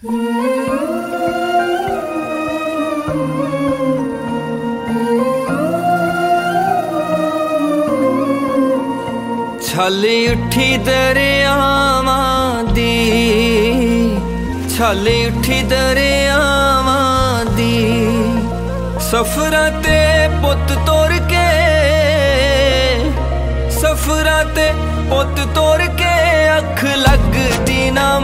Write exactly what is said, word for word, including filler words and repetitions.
छल उठी दरियावां दी, छल उठी दरियावां दी, सफरां ते पुत तोड़ के, सफरां ते पुत तोड़ के अख लगदी ना